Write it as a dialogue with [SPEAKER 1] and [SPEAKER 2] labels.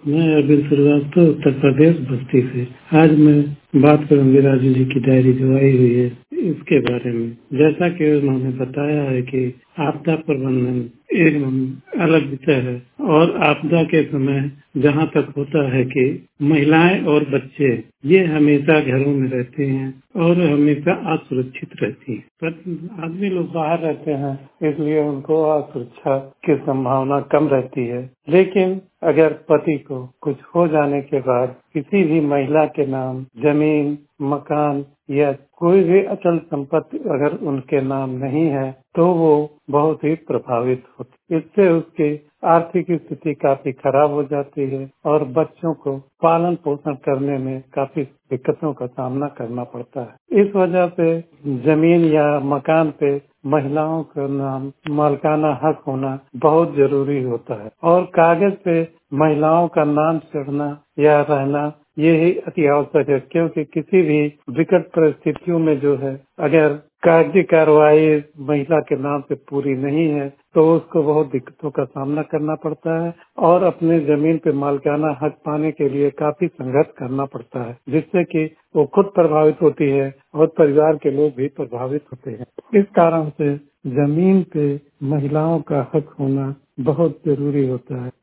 [SPEAKER 1] मैं अरविंद श्रीवास्तव, उत्तर प्रदेश बस्ती से। आज मैं बात करूंगी राजू जी की डायरी जो आई हुई है इसके बारे में। जैसा कि उन्होंने बताया है कि आपदा प्रबंधन एक अलग विषय है और आपदा के समय जहाँ तक होता है कि महिलाएं और बच्चे ये हमेशा घरों में रहते हैं और हमेशा असुरक्षित रहती हैं। पर आदमी लोग बाहर रहते हैं इसलिए उनको असुरक्षा की संभावना कम रहती है। लेकिन अगर पति को कुछ हो जाने के बाद किसी भी महिला के नाम जमीन, मकान या कोई भी अचल संपत्ति अगर उनके नाम नहीं है तो वो बहुत ही प्रभावित होती। इससे उसकी आर्थिक स्थिति काफी खराब हो जाती है और बच्चों को पालन पोषण करने में काफी दिक्कतों का सामना करना पड़ता है। इस वजह से जमीन या मकान पे महिलाओं का नाम मालिकाना हक होना बहुत जरूरी होता है और कागज पे महिलाओं का नाम चढ़ना या रहना ये ही अति आवश्यक है, क्योंकि किसी भी विकट परिस्थितियों में जो है अगर कागजी कार्रवाई महिला के नाम पे पूरी नहीं है तो उसको बहुत दिक्कतों का सामना करना पड़ता है और अपने जमीन पे मालिकाना हक पाने के लिए काफी संघर्ष करना पड़ता है, जिससे कि वो खुद प्रभावित होती है और परिवार के लोग भी प्रभावित होते हैं। इस कारण से जमीन पे महिलाओं का हक होना बहुत जरूरी होता है।